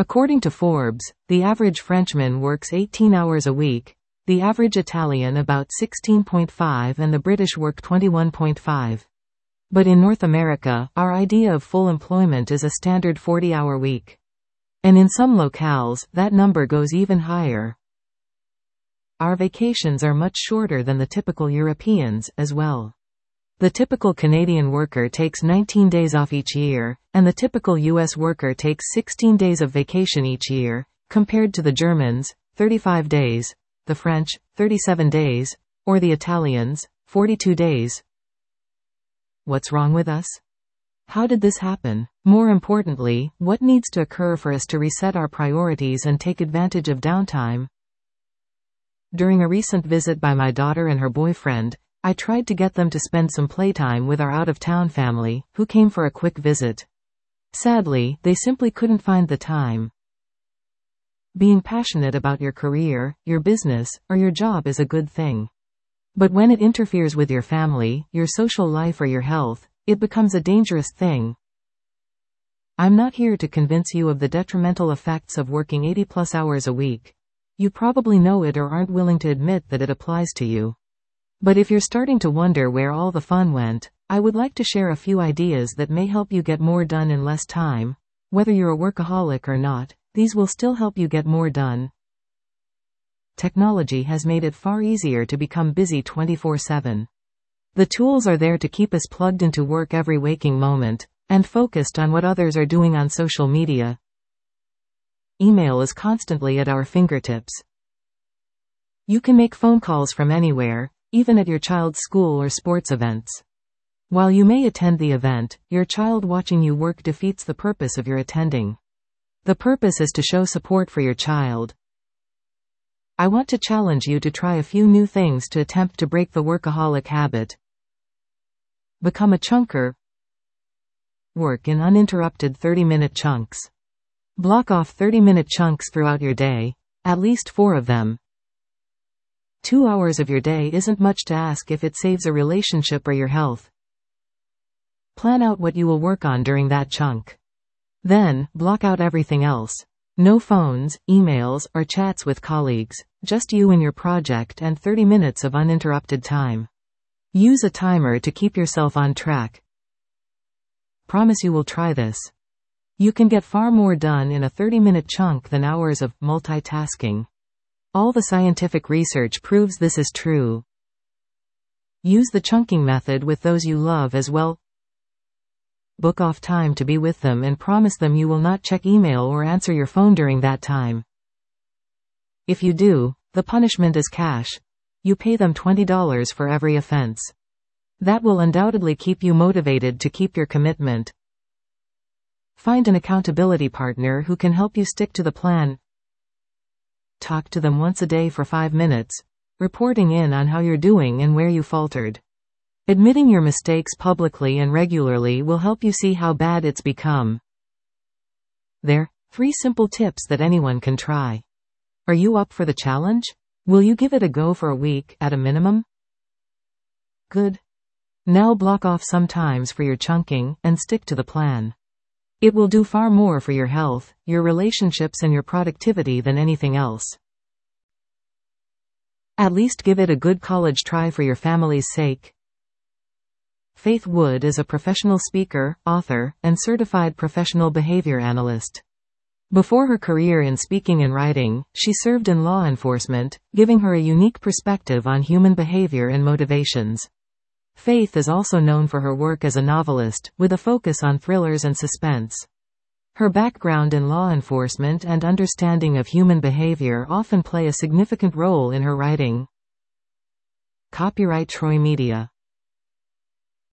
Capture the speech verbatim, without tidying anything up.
According to Forbes, the average Frenchman works eighteen hours a week, the average Italian about sixteen point five, and the British work twenty-one point five. But in North America, our idea of full employment is a standard forty-hour week. And in some locales, that number goes even higher. Our vacations are much shorter than the typical Europeans, as well. The typical Canadian worker takes nineteen days off each year, and the typical U S worker takes sixteen days of vacation each year, compared to the Germans, thirty-five days, the French, thirty-seven days, or the Italians, forty-two days. What's wrong with us? How did this happen? More importantly, what needs to occur for us to reset our priorities and take advantage of downtime? During a recent visit by my daughter and her boyfriend, I tried to get them to spend some playtime with our out-of-town family, who came for a quick visit. Sadly, they simply couldn't find the time. Being passionate about your career, your business, or your job is a good thing. But when it interferes with your family, your social life, or your health, it becomes a dangerous thing. I'm not here to convince you of the detrimental effects of working eighty plus hours a week. You probably know it or aren't willing to admit that it applies to you. But if you're starting to wonder where all the fun went, I would like to share a few ideas that may help you get more done in less time. Whether you're a workaholic or not, these will still help you get more done. Technology has made it far easier to become busy twenty-four seven. The tools are there to keep us plugged into work every waking moment, and focused on what others are doing on social media. Email is constantly at our fingertips. You can make phone calls from anywhere, even at your child's school or sports events. While you may attend the event, your child watching you work defeats the purpose of your attending. The purpose is to show support for your child. I want to challenge you to try a few new things to attempt to break the workaholic habit. Become a chunker. Work in uninterrupted thirty-minute chunks. Block off thirty-minute chunks throughout your day, at least four of them. Two hours of your day isn't much to ask if it saves a relationship or your health. Plan out what you will work on during that chunk. Then, block out everything else. No phones, emails, or chats with colleagues, just you and your project and thirty minutes of uninterrupted time. Use a timer to keep yourself on track. Promise you will try this. You can get far more done in a thirty-minute chunk than hours of multitasking. All the scientific research proves this is true. Use the chunking method with those you love as well. Book off time to be with them and promise them you will not check email or answer your phone during that time. If you do, the punishment is cash. You pay them twenty dollars for every offense. That will undoubtedly keep you motivated to keep your commitment. Find an accountability partner who can help you stick to the plan. Talk to them once a day for five minutes, reporting in on how you're doing and where you faltered. Admitting your mistakes publicly and regularly will help you see how bad it's become. There, three simple tips that anyone can try. Are you up for the challenge? Will you give it a go for a week, at a minimum? Good. Now block off some times for your chunking, and stick to the plan. It will do far more for your health, your relationships and your productivity than anything else. At least give it a good college try for your family's sake. Faith Wood is a professional speaker, author, and certified professional behavior analyst. Before her career in speaking and writing, she served in law enforcement, giving her a unique perspective on human behavior and motivations. Faith is also known for her work as a novelist, with a focus on thrillers and suspense. Her background in law enforcement and understanding of human behavior often play a significant role in her writing. Copyright Troy Media.